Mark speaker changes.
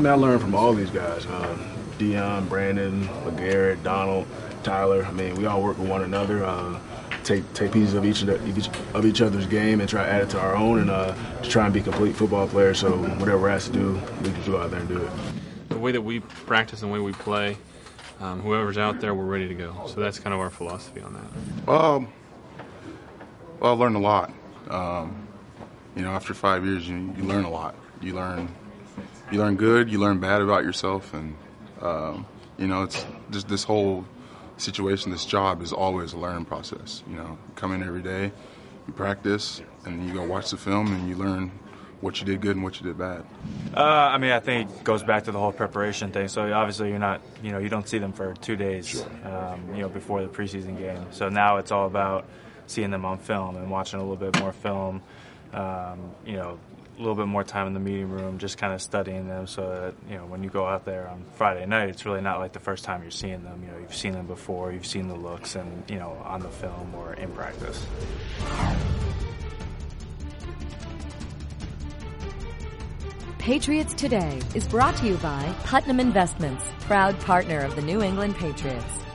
Speaker 1: mean, I learned from all these guys. Dion, Brandon, LeGarrette, Donald, Tyler. I mean, we all work with one another. Take pieces of each other's game and try to add it to our own, and to try and be complete football players. So whatever we're asked to do, we can go out there and do it.
Speaker 2: The way that we practice and the way we play, whoever's out there, we're ready to go. So that's kind of our philosophy on that.
Speaker 3: Well, I learned a lot. After 5 years, you learn a lot. You learn good, you learn bad about yourself, and it's just this whole situation, this job is always a learning process. You come in every day, you practice, and you go watch the film, and you learn what you did good and what you did bad.
Speaker 4: I think it goes back to the whole preparation thing. So obviously you're not, you don't see them for 2 days,
Speaker 1: Sure.
Speaker 4: Before the preseason game. So now it's all about seeing them on film and watching a little bit more film, a little bit more time in the meeting room, just kind of studying them so that, when you go out there on Friday night, it's really not like the first time you're seeing them. You've seen them before, you've seen the looks and, on the film or in practice.
Speaker 5: Patriots Today is brought to you by Putnam Investments, proud partner of the New England Patriots.